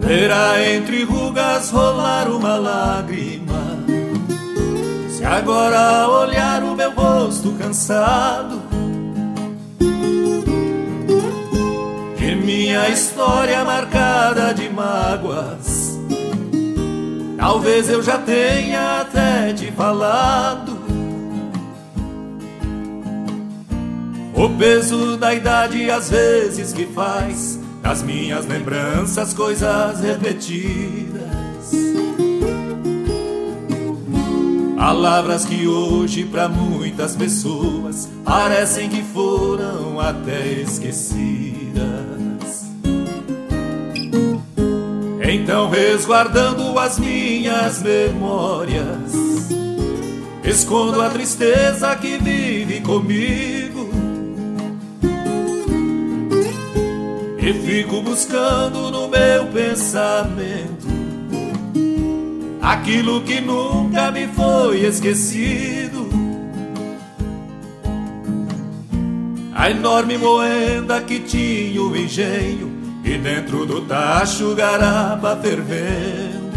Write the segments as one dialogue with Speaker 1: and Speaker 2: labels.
Speaker 1: verá entre rugas rolar uma lágrima. Se agora olhar o meu rosto cansado, de minha história marcada de mágoas, talvez eu já tenha até te falado. O peso da idade às vezes que faz das minhas lembranças coisas repetidas, palavras que hoje pra muitas pessoas parecem que foram até esquecidas. Então, resguardando as minhas memórias, escondo a tristeza que vive comigo e fico buscando no meu pensamento aquilo que nunca me foi esquecido. A enorme moenda que tinha o engenho e dentro do tacho garapa fervendo,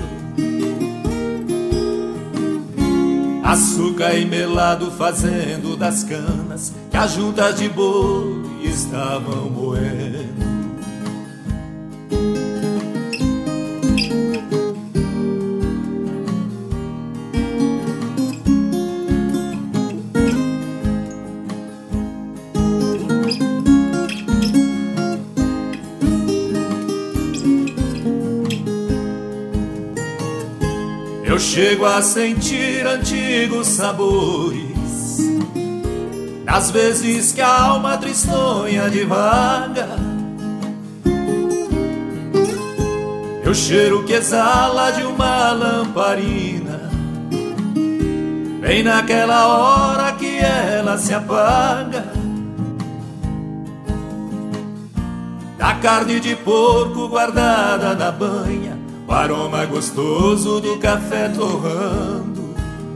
Speaker 1: açúcar e melado fazendo das canas que as juntas de boi estavam moendo. Eu chego a sentir antigos sabores das vezes que a alma tristonha divaga, e o cheiro que exala de uma lamparina bem naquela hora que ela se apaga, da carne de porco guardada na banha, o aroma gostoso do café torrando,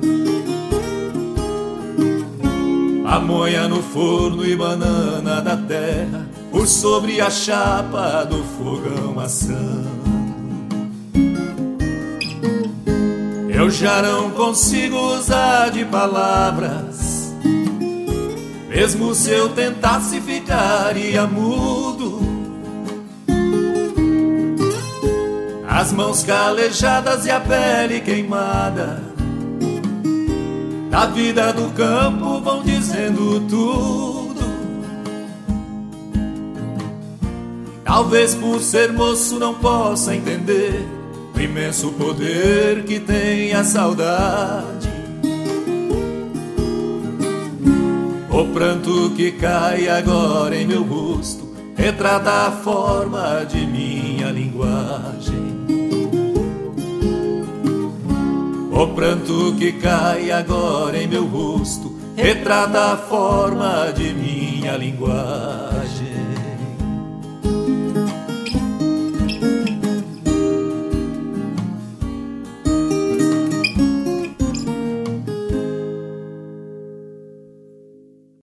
Speaker 1: pamonha no forno e banana da terra por sobre a chapa do fogão assando. Eu já não consigo usar de palavras, mesmo se eu tentasse ficaria mudo. As mãos calejadas e a pele queimada da vida do campo vão dizendo tudo. Talvez por ser moço não possa entender o imenso poder que tem a saudade. O pranto que cai agora em meu rosto retrata a forma de minha linguagem. O pranto que cai agora em meu rosto retrata a forma de minha linguagem.